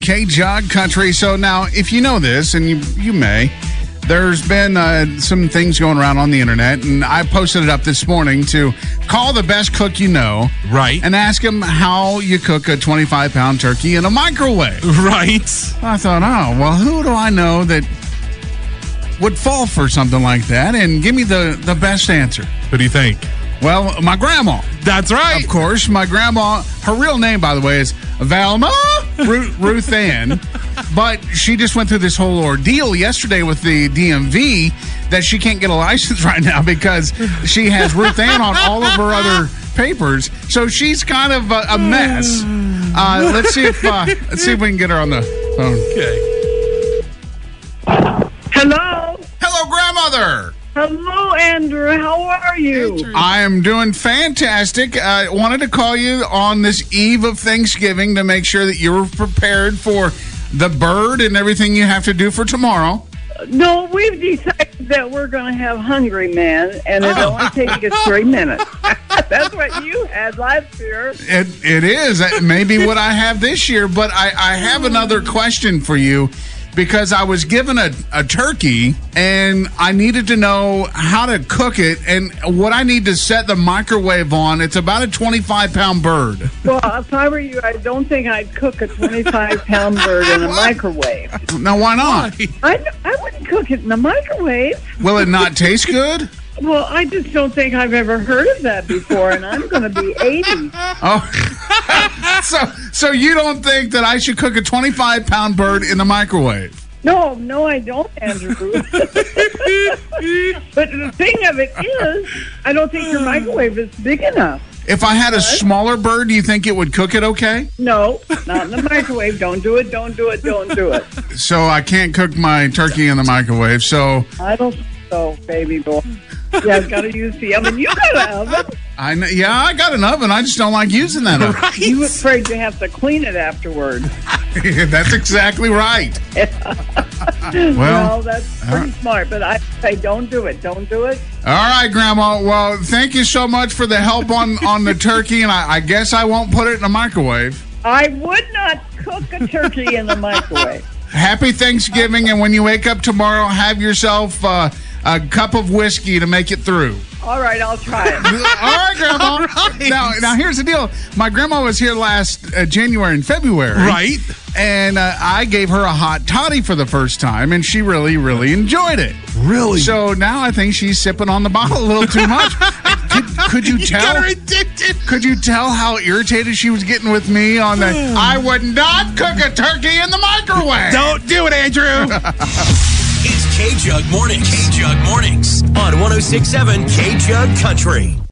K-Jug Country. So now, if you know this, and you may, there's been some things going around on the internet, and I posted it up this morning to call the best cook you know. Right. And ask him how you cook a 25-pound turkey in a microwave. Right. I thought, oh, well, who do I know that would fall for something like that? And give me the best answer. Who do you think? Well, my grandma. That's right. Of course, my grandma, her real name, by the way, is Valma Ruth Ann, but she just went through this whole ordeal yesterday with the DMV that she can't get a license right now because she has Ruth Ann on all of her other papers, so she's kind of a mess. Let's see if we can get her on the phone. Okay. Hello. Hello, grandmother. Hello, Andrew. How are you? I am doing fantastic. I wanted to call you on this eve of Thanksgiving to make sure that you were prepared for the bird and everything you have to do for tomorrow. No, we've decided that we're going to have Hungry Man, and it only takes us 3 minutes. That's what you had last year. It is. Maybe what I have this year, but I have another question for you. Because I was given a turkey, and I needed to know how to cook it and what I need to set the microwave on. It's about a 25-pound bird. Well, if I were you, I don't think I'd cook a 25-pound bird in a microwave. Now, why not? I wouldn't cook it in the microwave. Will it not taste good? Well, I just don't think I've ever heard of that before, and I'm going to be 80. Oh, so you don't think that I should cook a 25-pound bird in the microwave? No, I don't, Andrew. But the thing of it is, I don't think your microwave is big enough. If I had a smaller bird, do you think it would cook it okay? No, not in the microwave. Don't do it, don't do it, don't do it. So I can't cook my turkey in the microwave, so... I don't think so, baby boy. Yeah, I've got to use the oven. You got an oven. I got an oven. I just don't like using that oven. Right. You're afraid you have to clean it afterward. That's exactly right. Well, that's pretty smart, but I say don't do it. Don't do it. All right, Grandma. Well, thank you so much for the help on the turkey, and I guess I won't put it in the microwave. I would not cook a turkey in the microwave. Happy Thanksgiving, and when you wake up tomorrow, have yourself a cup of whiskey to make it through. All right, I'll try it. All right, Grandma. All right. Now, here's the deal. My grandma was here last January and February. Right. And I gave her a hot toddy for the first time, and she really, really enjoyed it. Really? So now I think she's sipping on the bottle a little too much. Could you tell? Got her addicted. Could you tell how irritated she was getting with me on the, I would not cook a turkey in the microwave. Don't do it, Andrew. It's K-Jug Mornings. K-Jug Mornings on 106.7 K-Jug Country.